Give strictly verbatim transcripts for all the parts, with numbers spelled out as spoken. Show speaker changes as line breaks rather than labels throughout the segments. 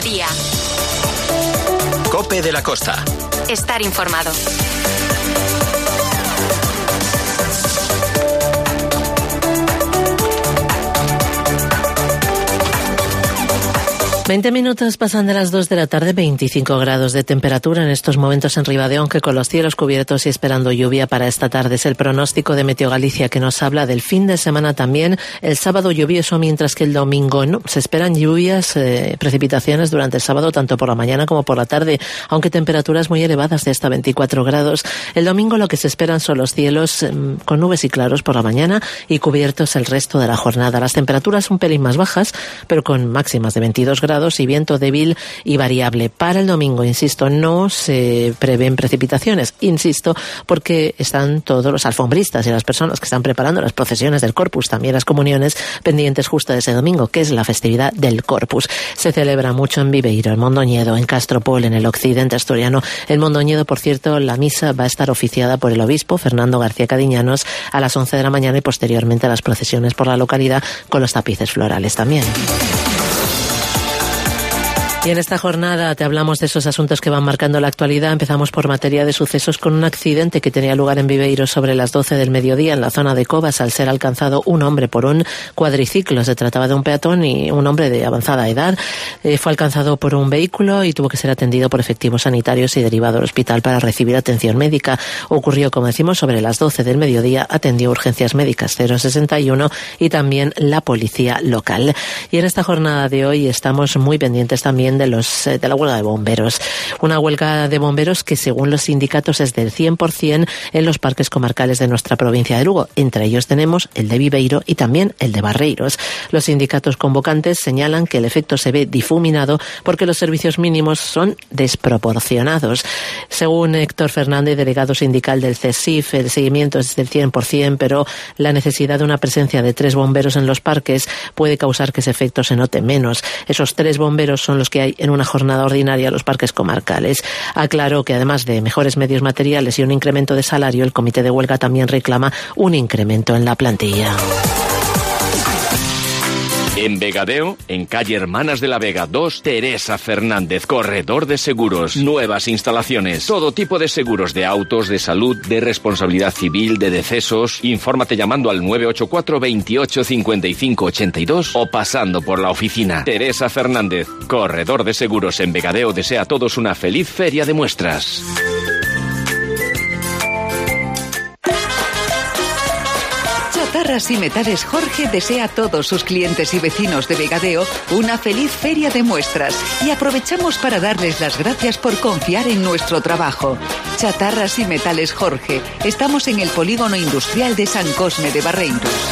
mediodía.
COPE de la Costa.
Estar informado.
veinte minutos pasan de las dos de la tarde, veinticinco grados de temperatura en estos momentos en Ribadeo, aunque con los cielos cubiertos y esperando lluvia para esta tarde. Es el pronóstico de Meteo Galicia que nos habla del fin de semana también. El sábado lluvioso, mientras que el domingo no. Se esperan lluvias, eh, precipitaciones durante el sábado, tanto por la mañana como por la tarde, aunque temperaturas muy elevadas de hasta veinticuatro grados. El domingo lo que se esperan son los cielos eh, con nubes y claros por la mañana y cubiertos el resto de la jornada. Las temperaturas un pelín más bajas, pero con máximas de veintidós grados y viento débil y variable. Para el domingo, insisto, no se prevén precipitaciones, insisto, porque están todos los alfombristas y las personas que están preparando las procesiones del Corpus, también las comuniones, pendientes justo de ese domingo, que es la festividad del Corpus. Se celebra mucho en Viveiro, en Mondoñedo, en Castropol, en el occidente asturiano. En Mondoñedo, por cierto, la misa va a estar oficiada por el obispo Fernando García Cadiñanos a las once de la mañana y posteriormente a las procesiones por la localidad con los tapices florales también. Y en esta jornada te hablamos de esos asuntos que van marcando la actualidad. Empezamos por materia de sucesos con un accidente que tenía lugar en Viveiro sobre las doce del mediodía en la zona de Covas, al ser alcanzado un hombre por un cuadriciclo. Se trataba de un peatón y un hombre de avanzada edad. Eh, fue alcanzado por un vehículo y tuvo que ser atendido por efectivos sanitarios y derivado al hospital para recibir atención médica. Ocurrió, como decimos, sobre las doce del mediodía. Atendió urgencias médicas cero sesenta y uno y también la policía local. Y en esta jornada de hoy estamos muy pendientes también de los de la huelga de bomberos. Una huelga de bomberos que, según los sindicatos, es del cien por ciento en los parques comarcales de nuestra provincia de Lugo. Entre ellos tenemos el de Viveiro y también el de Barreiros. Los sindicatos convocantes señalan que el efecto se ve difuminado porque los servicios mínimos son desproporcionados. Según Héctor Fernández, delegado sindical del CESIF, el seguimiento es del cien por ciento, pero la necesidad de una presencia de tres bomberos en los parques puede causar que ese efecto se note menos. Esos tres bomberos son los que hay en una jornada ordinaria a los parques comarcales. Aclaró que además de mejores medios materiales y un incremento de salario, el comité de huelga también reclama un incremento en la plantilla.
En Vegadeo, en calle Hermanas de la Vega dos, Teresa Fernández, corredor de seguros, nuevas instalaciones, todo tipo de seguros de autos, de salud, de responsabilidad civil, de decesos. Infórmate llamando al nueve ocho cuatro, veintiocho, cincuenta y cinco, ochenta y dos o pasando por la oficina. Teresa Fernández, corredor de seguros en Vegadeo, desea a todos una feliz feria de muestras.
Chatarras y Metales Jorge desea a todos sus clientes y vecinos de Vegadeo una feliz feria de muestras y aprovechamos para darles las gracias por confiar en nuestro trabajo. Chatarras y Metales Jorge, estamos en el polígono industrial de San Cosme de Barreiros.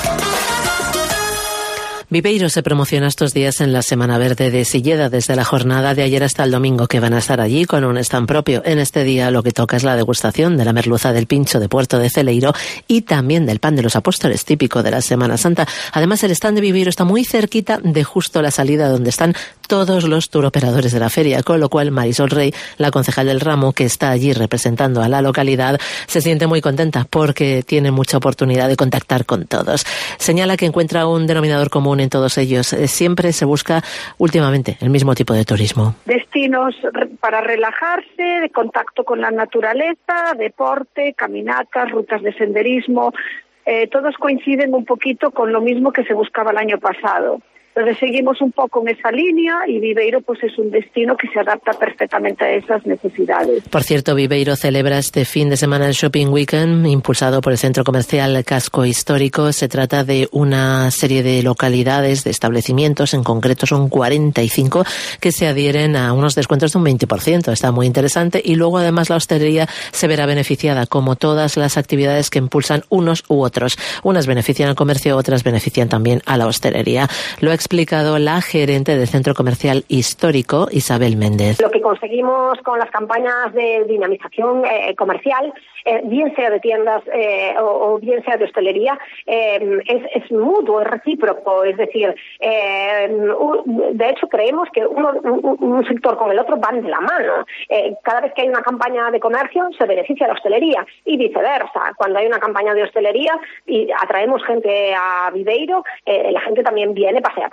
Viveiro se promociona estos días en la Semana Verde de Silleda, desde la jornada de ayer hasta el domingo, que van a estar allí con un stand propio. En este día lo que toca es la degustación de la merluza del pincho de Puerto de Celeiro y también del pan de los apóstoles, típico de la Semana Santa. Además, el stand de Viveiro está muy cerquita de justo la salida donde están todos los turoperadores de la feria, con lo cual Marisol Rey, la concejal del ramo, que está allí representando a la localidad, se siente muy contenta porque tiene mucha oportunidad de contactar con todos. Señala que encuentra un denominador común en todos ellos. Siempre se busca últimamente el mismo tipo de turismo.
Destinos para relajarse, de contacto con la naturaleza, deporte, caminatas, rutas de senderismo, eh, todos coinciden un poquito con lo mismo que se buscaba el año pasado. Entonces seguimos un poco en esa línea y Viveiro pues es un destino que se adapta perfectamente a esas necesidades.
Por cierto, Viveiro celebra este fin de semana el Shopping Weekend impulsado por el Centro Comercial Casco Histórico. Se trata de una serie de localidades, de establecimientos, en concreto son cuarenta y cinco, que se adhieren a unos descuentos de un veinte por ciento. Está muy interesante y luego además la hostelería se verá beneficiada, como todas las actividades que impulsan unos u otros. Unas benefician al comercio, otras benefician también a la hostelería. Lo ha explicado la gerente del Centro Comercial Histórico, Isabel Méndez.
Lo que conseguimos con las campañas de dinamización eh, comercial, eh, bien sea de tiendas eh, o, o bien sea de hostelería, eh, es, es mutuo, es recíproco. Es decir, eh, de hecho creemos que uno, un, un sector con el otro van de la mano. Eh, cada vez que hay una campaña de comercio se beneficia la hostelería y viceversa. Cuando hay una campaña de hostelería y atraemos gente a Viveiro, eh, la gente también viene, pasea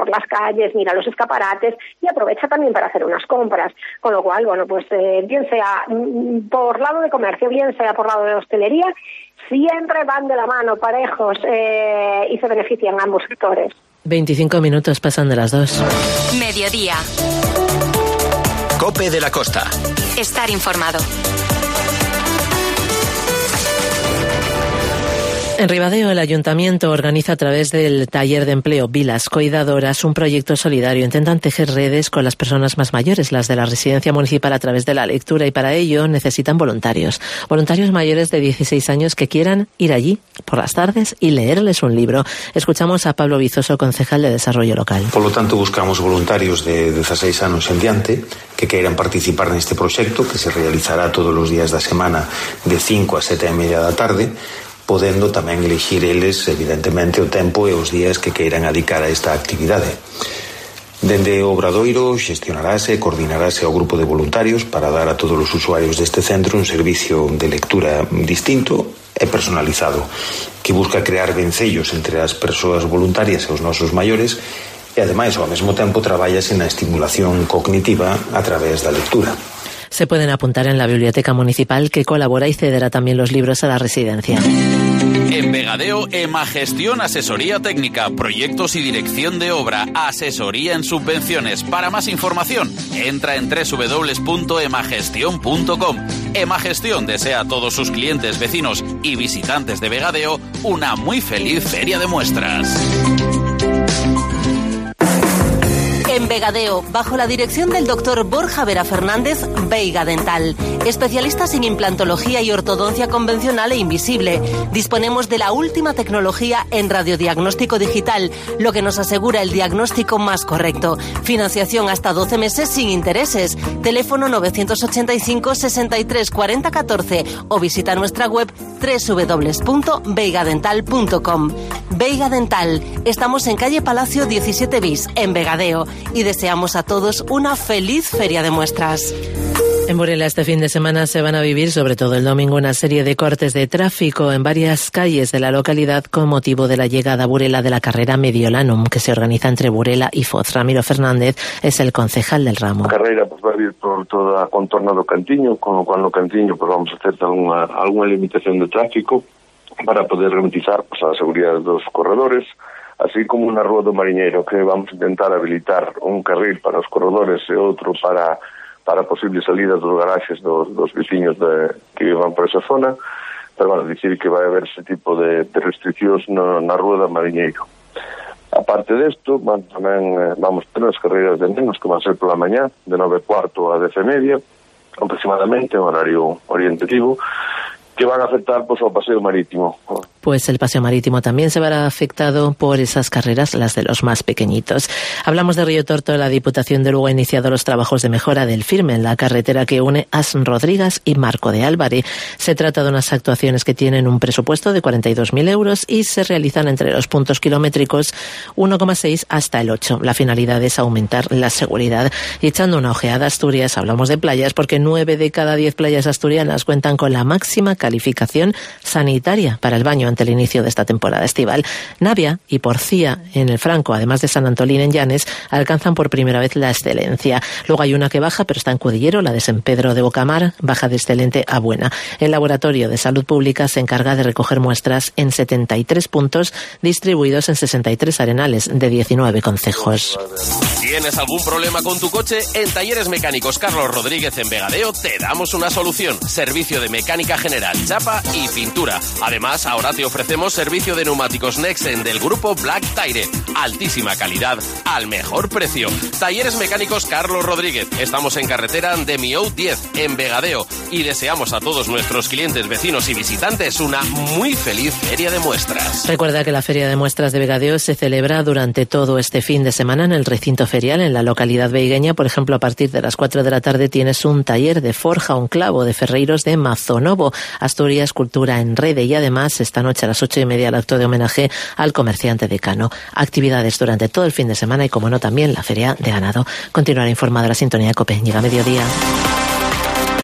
por las calles, mira los escaparates y aprovecha también para hacer unas compras. Con lo cual, bueno, pues eh, bien sea por lado de comercio, bien sea por lado de hostelería, siempre van de la mano, parejos, eh, y se benefician ambos sectores.
veinticinco minutos pasan de las dos.
Mediodía.
COPE de la Costa.
Estar informado.
En Ribadeo, el Ayuntamiento organiza a través del taller de empleo Vilas Cuidadoras un proyecto solidario. Intentan tejer redes con las personas más mayores, las de la residencia municipal, a través de la lectura, y para ello necesitan voluntarios. Voluntarios mayores de dieciséis años que quieran ir allí por las tardes y leerles un libro. Escuchamos a Pablo Vizoso, concejal de Desarrollo Local.
Por lo tanto, buscamos voluntarios de dieciséis anos en diante que queiran participar neste proxecto, que se realizará todos os días da semana de cinco a sete e media da tarde, podendo tamén elixir eles, evidentemente, o tempo e os días que queiran adicar a esta actividade. Dende o Obradoiro xestionarase e coordinarase ao grupo de voluntarios para dar a todos os usuarios deste centro un servicio de lectura distinto e personalizado, que busca crear vencellos entre as persoas voluntarias e os nosos maiores, e ademais ao mesmo tempo traballase na estimulación cognitiva a través da lectura.
Se pueden apuntar en la biblioteca municipal, que colabora y cederá también los libros a la residencia.
En Vegadeo, Emagestión Asesoría Técnica, Proyectos y Dirección de Obra, Asesoría en Subvenciones. Para más información, entra en doble u doble u doble u punto emagestión punto com. Emagestión desea a todos sus clientes, vecinos y visitantes de Vegadeo una muy feliz feria de muestras.
En Vegadeo, bajo la dirección del doctor Borja Vera Fernández, Veiga Dental. Especialistas en implantología y ortodoncia convencional e invisible. Disponemos de la última tecnología en radiodiagnóstico digital, lo que nos asegura el diagnóstico más correcto. Financiación hasta doce meses sin intereses. Teléfono novecientos ochenta y cinco, sesenta y tres, cuarenta, catorce o visita nuestra web doble u doble u doble u punto veiga dental punto com. Veiga Dental. Estamos en calle Palacio diecisiete bis, en Vegadeo, y deseamos a todos una feliz feria de muestras.
En Burela este fin de semana se van a vivir, sobre todo el domingo, una serie de cortes de tráfico en varias calles de la localidad con motivo de la llegada a Burela de la carrera Mediolanum, que se organiza entre Burela y Foz. Ramiro Fernández es el concejal del ramo.
La carreira pues, va a ir por toda a contorna do Cantiño, con lo cual no Cantiño pues, vamos a hacer alguna, alguna limitación de tráfico para poder garantizar pues, a seguridad dos corredores, así como na Rúa do Mariñeiro, que vamos a intentar habilitar un carril para os corredores e outro para para posibles salidas dos garaxes dos, dos veciños de, que vivan por esa zona, pero bueno, dicir que vai haber ese tipo de, de restriccións no, na Rúa do Mariñeiro. Aparte desto, van, tamén eh, vamos ter as carreiras de nenos que van ser pola mañá, de nove e cuarto a dez e media, aproximadamente, un horario orientativo, que van a afectar pues, al paseo marítimo.
Pues el paseo marítimo también se verá afectado por esas carreras, las de los más pequeñitos. Hablamos de Río Torto. La Diputación de Lugo ha iniciado los trabajos de mejora del firme en la carretera que une As Rodríguez y Marco de Álvarez. Se trata de unas actuaciones que tienen un presupuesto de cuarenta y dos mil euros y se realizan entre los puntos kilométricos uno coma seis hasta el ocho. La finalidad es aumentar la seguridad. Y echando una ojeada a Asturias, hablamos de playas, porque nueve de cada diez playas asturianas cuentan con la máxima calificación sanitaria para el baño ante el inicio de esta temporada estival. Navia y Porcía en el Franco, además de San Antolín en Llanes, alcanzan por primera vez la excelencia. Luego hay una que baja, pero está en Cudillero, la de San Pedro de Bocamar, baja de excelente a buena. El Laboratorio de Salud Pública se encarga de recoger muestras en setenta y tres puntos distribuidos en sesenta y tres arenales de diecinueve concejos.
¿Tienes algún problema con tu coche? En Talleres Mecánicos Carlos Rodríguez en Vegadeo te damos una solución. Servicio de mecánica general, chapa y pintura. Además, ahora te ofrecemos servicio de neumáticos Nexen del grupo Black Tire. Altísima calidad al mejor precio. Talleres Mecánicos Carlos Rodríguez. Estamos en carretera de Miou diez en Vegadeo y deseamos a todos nuestros clientes, vecinos y visitantes una muy feliz feria de muestras.
Recuerda que la feria de muestras de Vegadeo se celebra durante todo este fin de semana en el recinto ferial en la localidad veigueña. Por ejemplo, a partir de las cuatro de la tarde tienes un taller de forja, un clavo de ferreiros de Mazonovo, Asturias Cultura en Rede, y además esta noche a las ocho y media el acto de homenaje al comerciante decano. Actividades durante todo el fin de semana y, como no, también la feria de ganado. Continuará informada la sintonía de COPE. Llega mediodía.